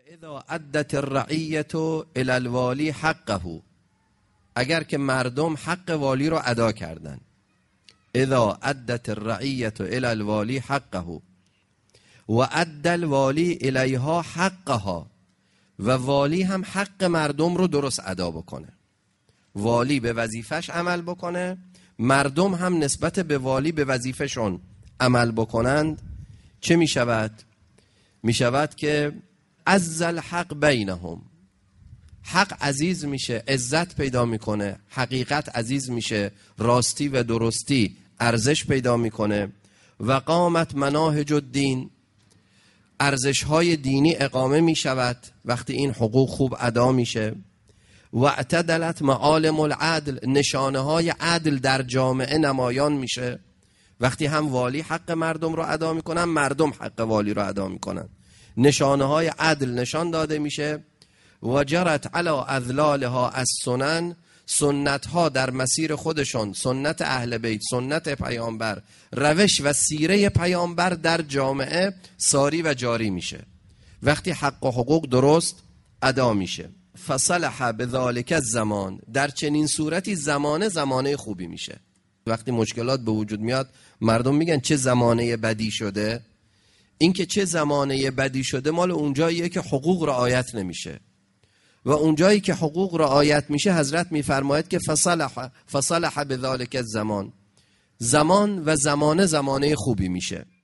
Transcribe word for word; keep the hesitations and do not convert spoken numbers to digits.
اذا ادت الرعیة الی الوالی حقه، اگر که مردم حق والی رو ادا کردن. اذا ادت الرعیة الی الوالی حقه و ادى الوالی الیها حقها، و والی هم حق مردم رو درست ادا بکنه. والی به وظیفش عمل بکنه، مردم هم نسبت به والی به وظیفشون عمل بکنند. چه می شود؟ می شود که عز الحق بینهم، حق عزیز میشه، عزت پیدا میکنه، حقیقت عزیز میشه، راستی و درستی ارزش پیدا میکنه. و قامت مناهج الدین، ارزش های دینی اقامه میشود وقتی این حقوق خوب ادا میشه. و اعتدلت معالم العدل، نشانه های عدل در جامعه نمایان میشه وقتی هم والی حق مردم رو ادا میکنن، مردم حق والی رو ادا میکنن. نشانه های عدل نشان داده میشه. و جرت علی اذلالها از سنن، سنت ها در مسیر خودشان، سنت اهل بیت، سنت پیامبر، روش و سیره پیامبر در جامعه ساری و جاری میشه وقتی حق و حقوق درست ادا میشه. فصلح بذالک الزمان، در چنین صورتی زمانه زمانه خوبی میشه. وقتی مشکلات به وجود میاد مردم میگن چه زمانه بدی شده. این که چه زمانه بدی شده مال اونجاییه که حقوق رعایت نمیشه، و اونجایی که حقوق رعایت میشه حضرت میفرماید که فصلح فصلح بذالک الزمان، زمان و زمانه زمانه خوبی میشه.